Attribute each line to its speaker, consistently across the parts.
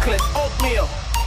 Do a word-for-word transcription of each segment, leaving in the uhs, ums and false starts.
Speaker 1: chocolate oatmeal.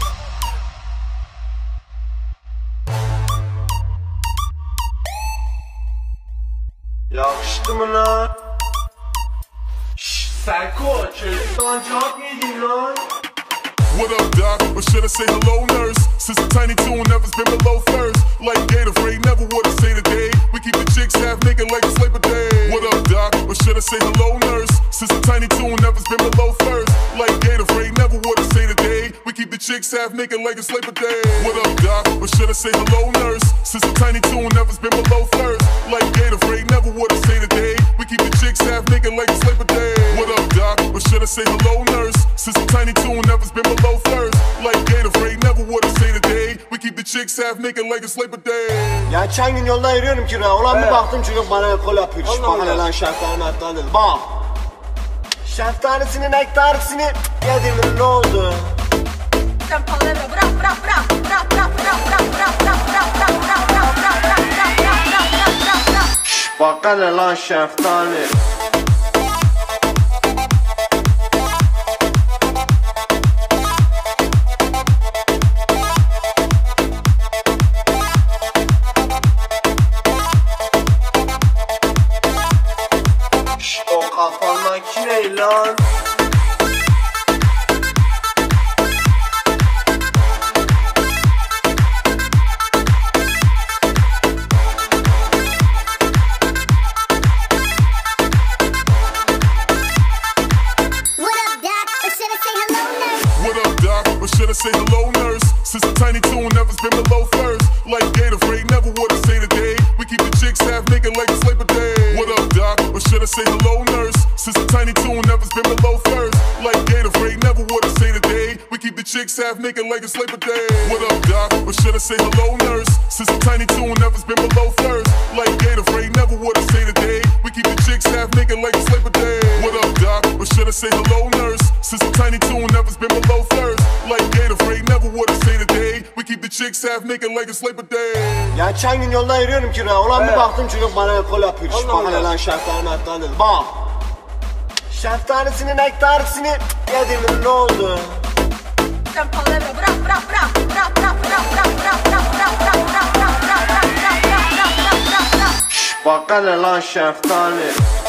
Speaker 2: Yakıştı mı lan?
Speaker 1: Şşş Serko, çocuktan çok yedin lan.
Speaker 3: What up, doc? Or should I say hello, nurse? Since the tiny two never's been below first. Like Gatorade, never would have say today. We keep the chicks half naked like it's Labor Day. What up, doc? Or should I say hello, nurse? Since the tiny two never's been below first. Like Gatorade, never would have say today. We keep the chicks half naked like it's Labor Day. What up, doc? Or should I say hello, nurse? Since the tiny two never's been below first. Like Gatorade, never would have say today. We keep the chicks half naked like it's Labor Day. What up, doc? Or should I say hello, nurse? Since the tiny two never's been below first. Like Gatorade, never would have say today. We keep the chicks half naked like it's Labor Day.
Speaker 2: Ya geçen gün yolda yürüyorum ki ulan bir baktım çocuk bana ekol yapıyor. Şş, bak hele lan şeftali meftali dedi. Bak. Şeftalisini nektarisini yedim, ne oldu?
Speaker 4: Sen palavra bırak bırak bırak bırak bırak bırak bırak bırak bırak bırak bırak bırak bırak bırak bırak bırak bırak bırak.
Speaker 2: Şş, bak hele lan şeftali. Şş, o kafandaki ne lan?
Speaker 3: Or should I say hello, nurse? Since the tiny two never's been below first. Like Gatorade, never would have say today. We keep the chicks half naked like it's Labor Day. What up, doc? Or should I say hello, nurse? Since the tiny two never's been below first. Like Gatorade, never would have say today. We keep the chicks half naked like it's Labor Day. What up, doc? Or should I say hello, nurse? Since the tiny two never's been below first. Like Gatorade, never would have say today. We keep the chicks half naked like it's Labor Day. What up, doc? Or should I say hello, nurse? Since the tiny two never's been below first. Like Gatorade, never would have say today. We keep the chicks half naked like it's Labor Day.
Speaker 2: Ya geçen gün yolda yürüyorum ki ulan bir baktım çocuk bana ekol yapıyor. Şş, bak hele lan şeftali meftali dedi. Bak. Şeftalisini nektarisini yedim, ne oldu?
Speaker 4: Sen palavra bırak bırak bırak bırak bırak bırak bırak bırak bırak bırak bırak bırak bırak bırak bırak bırak bırak bırak bırak.
Speaker 2: Şş, bak hele lan şeftali.